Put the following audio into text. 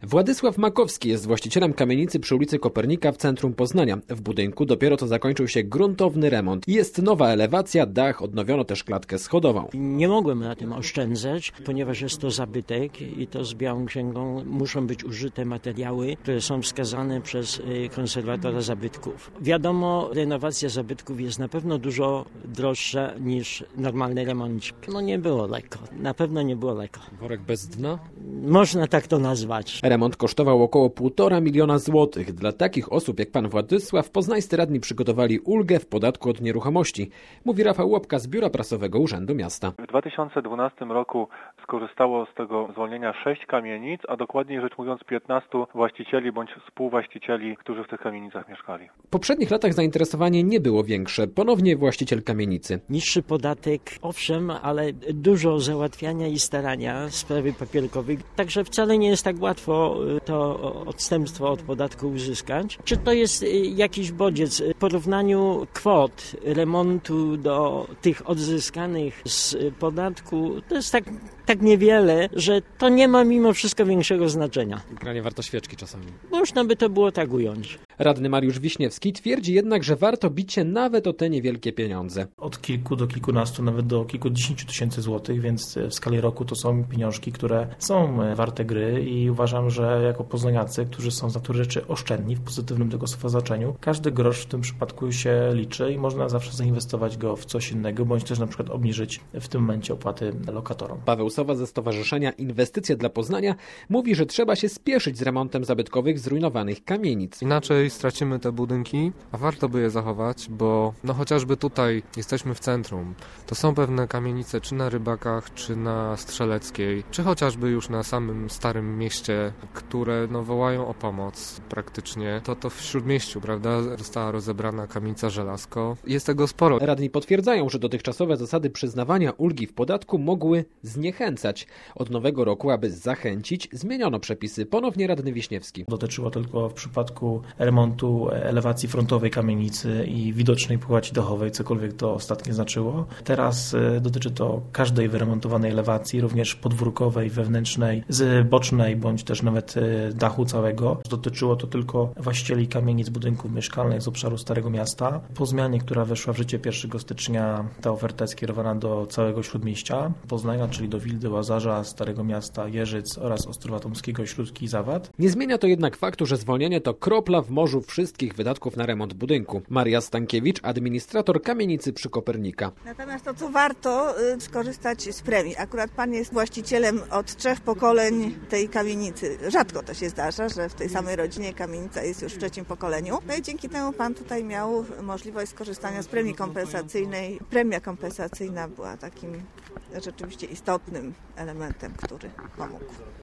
Władysław Makowski jest właścicielem kamienicy przy ulicy Kopernika w centrum Poznania. W budynku dopiero co zakończył się gruntowny remont. Jest nowa elewacja, dach, odnowiono też klatkę schodową. Nie mogłem na tym oszczędzać, ponieważ jest to zabytek i to z Białą Księgą muszą być użyte materiały, które są wskazane przez konserwatora zabytków. Wiadomo, renowacja zabytków jest na pewno dużo droższa niż normalny remoncik. Nie było lekko, na pewno nie było lekko. Worek bez dna? Można tak to nazwać. Remont kosztował około 1,5 miliona złotych. Dla takich osób jak pan Władysław poznańscy radni przygotowali ulgę w podatku od nieruchomości, mówi Rafał Łopka z Biura Prasowego Urzędu Miasta. W 2012 roku skorzystało z tego zwolnienia 6 kamienic, a dokładniej rzecz mówiąc 15 właścicieli bądź współwłaścicieli, którzy w tych kamienicach mieszkali. W poprzednich latach zainteresowanie nie było większe. Ponownie właściciel kamienicy. Niższy podatek, owszem, ale dużo załatwiania i starania sprawy papierkowej. Także wcale nie jest tak łatwo to odstępstwo od podatku uzyskać. Czy to jest jakiś bodziec w porównaniu kwot remontu do tych odzyskanych z podatku? To jest tak niewiele, że to nie ma mimo wszystko większego znaczenia. Granie warto świeczki czasami. Można by to było tak ująć. Radny Mariusz Wiśniewski twierdzi jednak, że warto bić się nawet o te niewielkie pieniądze. Od kilku do kilkunastu, nawet do kilkudziesięciu tysięcy złotych, więc w skali roku to są pieniążki, które są warte gry i uważam, że jako poznaniacy, którzy są z natury rzeczy oszczędni w pozytywnym tego słowa znaczeniu, każdy grosz w tym przypadku się liczy i można zawsze zainwestować go w coś innego, bądź też na przykład obniżyć w tym momencie opłaty lokatorom. Paweł Sowa ze Stowarzyszenia Inwestycje dla Poznania mówi, że trzeba się spieszyć z remontem zabytkowych zrujnowanych kamienic. Inaczej stracimy te budynki, a warto by je zachować, bo chociażby tutaj jesteśmy w centrum. To są pewne kamienice czy na Rybakach, czy na Strzeleckiej, czy chociażby już na samym Starym Mieście, które wołają o pomoc praktycznie. To w Śródmieściu, prawda, została rozebrana kamienica Żelazko. Jest tego sporo. Radni potwierdzają, że dotychczasowe zasady przyznawania ulgi w podatku mogły zniechęcać. Od nowego roku, aby zachęcić, zmieniono przepisy. Ponownie radny Wiśniewski. Dotyczyło tylko w przypadku remontu elewacji frontowej kamienicy i widocznej płaci dachowej, cokolwiek to ostatnio znaczyło. Teraz dotyczy to każdej wyremontowanej elewacji, również podwórkowej, wewnętrznej, z bocznej, bądź też nawet dachu całego. Dotyczyło to tylko właścicieli kamienic budynków mieszkalnych z obszaru Starego Miasta. Po zmianie, która weszła w życie 1 stycznia, ta oferta jest skierowana do całego Śródmieścia Poznania, czyli do Wildy, Łazarza, Starego Miasta, Jeżyc oraz Ostrowa Tomskiego, Śródki i Zawad. Nie zmienia to jednak faktu, że zwolnienie to kropla w morzu wszystkich wydatków na remont budynku. Maria Stankiewicz, administrator kamienicy przy Kopernika. Natomiast to, co warto skorzystać z premii. Akurat pan jest właścicielem od 3 pokoleń tej kamienicy. Rzadko to się zdarza, że w tej samej rodzinie kamienica jest już w 3. pokoleniu. No i dzięki temu pan tutaj miał możliwość skorzystania z premii kompensacyjnej. Premia kompensacyjna była takim rzeczywiście istotnym elementem, który pomógł.